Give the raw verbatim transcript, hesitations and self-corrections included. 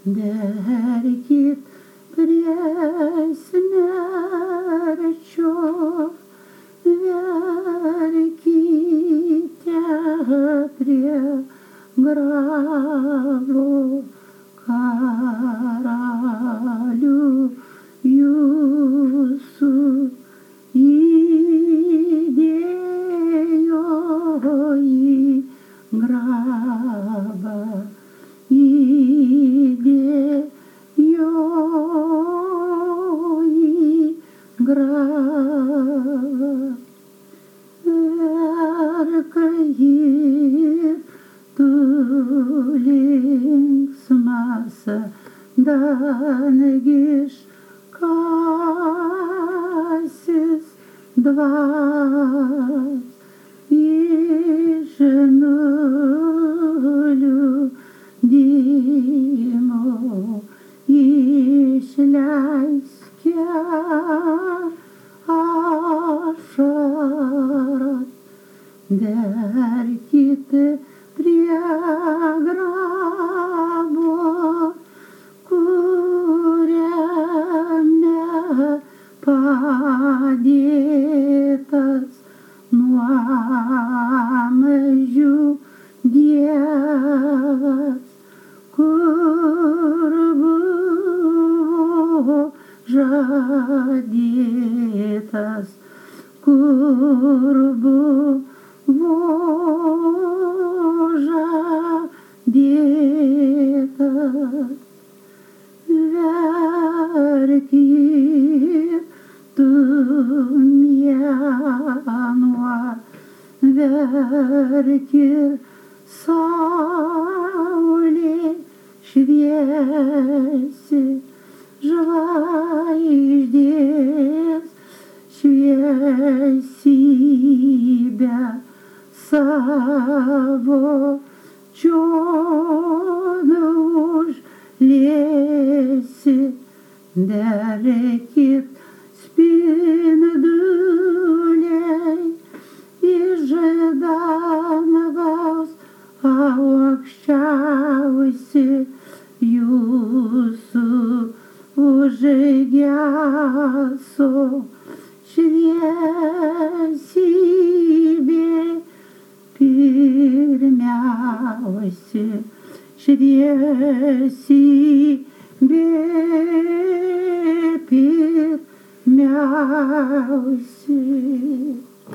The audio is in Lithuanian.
Derkit prie smerčio, verkite prie grabo, karalių jūsų įdėjo į grabą, įdėjo į grabą. Verka ji, tu linksmas dangiškasis dvas, iš nuliūdimo išleiskė ašaras. Derkite prie grabo, kuriame padėtas nuo amžių Dievas, kur buvo žadėtas, kur buvo žadėtas. Verkit tu mėnuo, verkit saulė šviesi, žvaigždės šviesybę savo čionu užliesi. Derkit spinduliai iš dangaus aukščiausi, jūsų užgeso šviesybė pirmiausi, šviesybė pirmiausi.